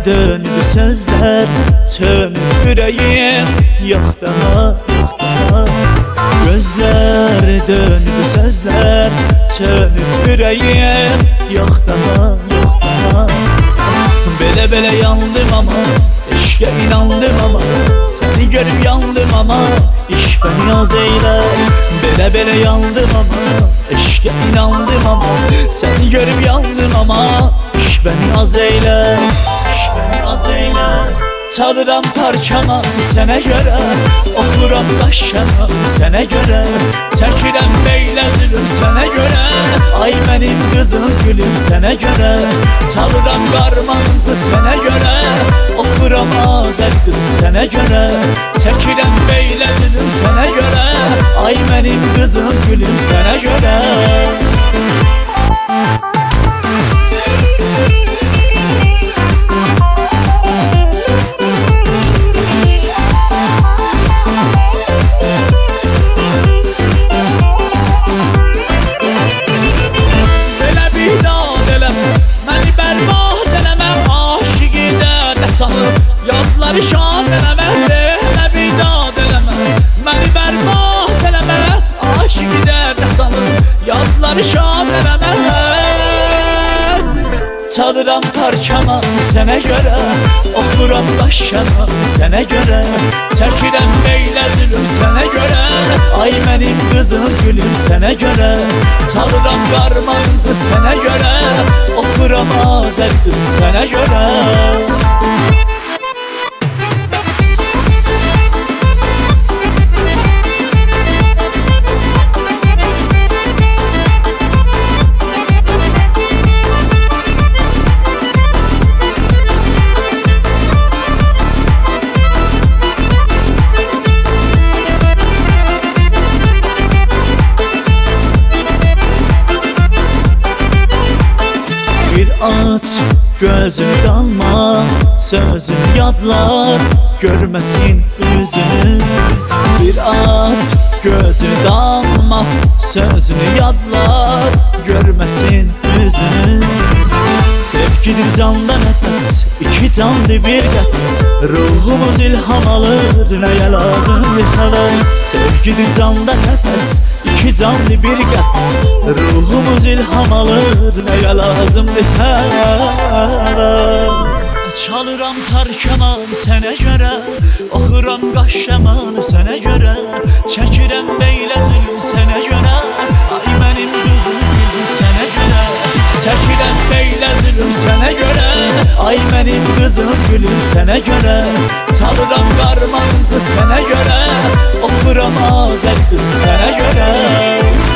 dönüp sözler, çönüp yüreğim, yok daha, yok daha. Gözler dönüp sözler, çönüp yüreğim, yok daha, yok daha. Bele bele yandım ama, eşke inandım ama, seni görüp yandım ama, iş beni az eyler. Bele bele yandım ama, eşke inandım ama, seni görüp yandım ama, iş beni az eyler, iş beni az eyler. Çalıram parçama sənə görə, oxuram qaşşama sənə görə, çəkirəm beylə zülüm sənə görə, ay mənim qızım gülüm sənə görə. Çalıram qarmanım qız sənə görə, oxuram azər qız sənə görə, çəkirəm beylə zülüm sənə görə, ay mənim qızım gülüm sənə görə. Yadları şad eləmə, elə bidad eləmə, məni bərbad eləmə, aşıq idərdə salır, yadları şad eləmə. Çalıram parçama sənə görə, oxuram qaşşama sənə görə, çəkirəm beylə zülüm sənə görə, ay mənim qızım gülüm sənə görə. Çalıram qarmanım qız sənə görə, oxuram azər qız sənə görə. Bir aç gözünü dalma, sözünü yadlar, görmesin yüzünü. Bir aç gözünü dalma, sözünü yadlar, görmesin yüzünü. Sevgidir candan nefes, iki canlı bir qəfəs, ruhumuz ilham alır, nəyə lazım bir həvəs. Sevgidir candan nefes, iki canlı bir qəfəs, ruhumuz ilham alır, nəyə lazım bir həvəs. Çalıram tərkəman sənə görə, oxuram qaşşaman sənə görə, çəkirəm beylə zülüm sənə görə, ay mənim qızım gülüm sənə görə. Çəkirəm beylə zülüm sənə görə, ay mənim qızım gülüm sənə görə. Çalıram qarmanım qız sənə görə, oxuram azər qız sənə görə.